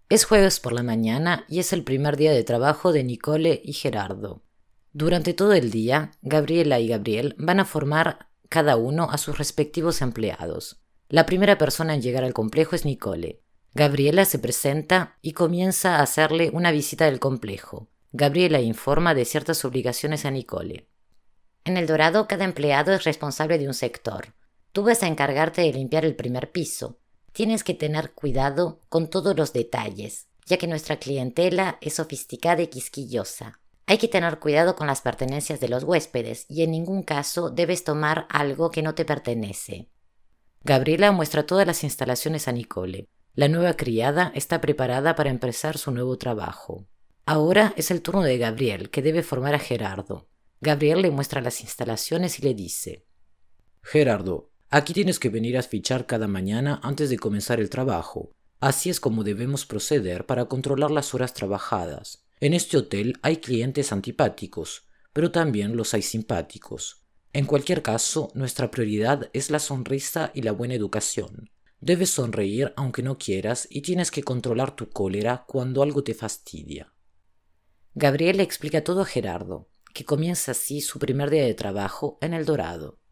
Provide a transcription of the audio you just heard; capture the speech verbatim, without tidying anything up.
Es jueves por la mañana y es el primer día de trabajo de Nicole y Gerardo. Durante todo el día, Gabriela y Gabriel van a formar cada uno a sus respectivos empleados. La primera persona en llegar al complejo es Nicole. Gabriela se presenta y comienza a hacerle una visita del complejo. Gabriela informa de ciertas obligaciones a Nicole. En El Dorado, cada empleado es responsable de un sector. Tú vas a encargarte de limpiar el primer piso. Tienes que tener cuidado con todos los detalles, ya que nuestra clientela es sofisticada y quisquillosa. Hay que tener cuidado con las pertenencias de los huéspedes y en ningún caso debes tomar algo que no te pertenece. Gabriela muestra todas las instalaciones a Nicole. La nueva criada está preparada para empezar su nuevo trabajo. Ahora es el turno de Gabriel, que debe formar a Gerardo. Gabriel le muestra las instalaciones y le dice: Gerardo, aquí tienes que venir a fichar cada mañana antes de comenzar el trabajo. Así es como debemos proceder para controlar las horas trabajadas. En este hotel hay clientes antipáticos, pero también los hay simpáticos. En cualquier caso, nuestra prioridad es la sonrisa y la buena educación. Debes sonreír aunque no quieras y tienes que controlar tu cólera cuando algo te fastidia. Gabriel le explica todo a Gerardo, que comienza así su primer día de trabajo en El Dorado.